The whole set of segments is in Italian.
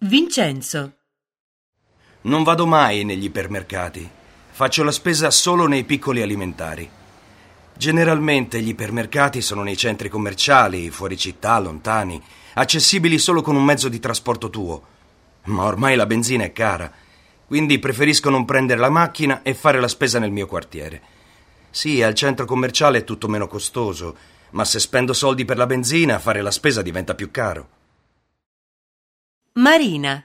Vincenzo. Non vado mai negli ipermercati. Faccio la spesa solo nei piccoli alimentari. Generalmente gli ipermercati sono nei centri commerciali, fuori città, lontani, accessibili solo con un mezzo di trasporto tuo. Ma ormai la benzina è cara, quindi preferisco non prendere la macchina e fare la spesa nel mio quartiere. Sì, al centro commerciale è tutto meno costoso, ma se spendo soldi per la benzina, fare la spesa diventa più caro. Marina.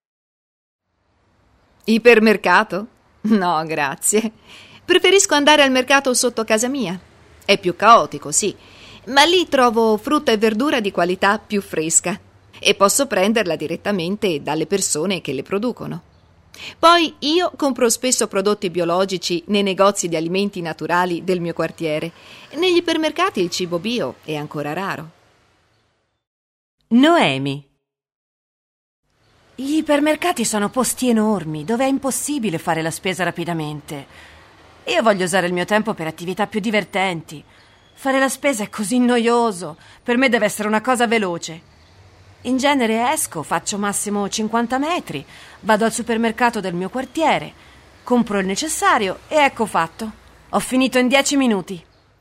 Ipermercato? No, grazie. Preferisco andare al mercato sotto casa mia. È più caotico, sì, ma lì trovo frutta e verdura di qualità più fresca e posso prenderla direttamente dalle persone che le producono. Poi io compro spesso prodotti biologici nei negozi di alimenti naturali del mio quartiere. Negli ipermercati il cibo bio è ancora raro. Noemi. Gli ipermercati sono posti enormi dove è impossibile fare la spesa rapidamente. Io voglio usare il mio tempo per attività più divertenti. Fare la spesa è così noioso. Per me deve essere una cosa veloce. In genere esco, faccio massimo 50 metri, vado al supermercato del mio quartiere, compro il necessario e ecco fatto. Ho finito in 10 minuti.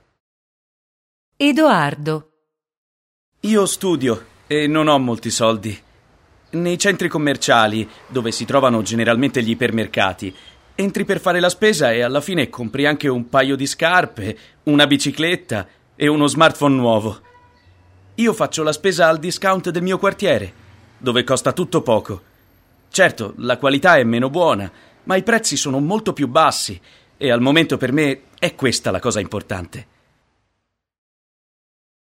Edoardo. Io studio e non ho molti soldi. Nei centri commerciali, dove si trovano generalmente gli ipermercati, entri per fare la spesa e alla fine compri anche un paio di scarpe, una bicicletta e uno smartphone nuovo. Io faccio la spesa al discount del mio quartiere, dove costa tutto poco. Certo, la qualità è meno buona, ma i prezzi sono molto più bassi e al momento per me è questa la cosa importante.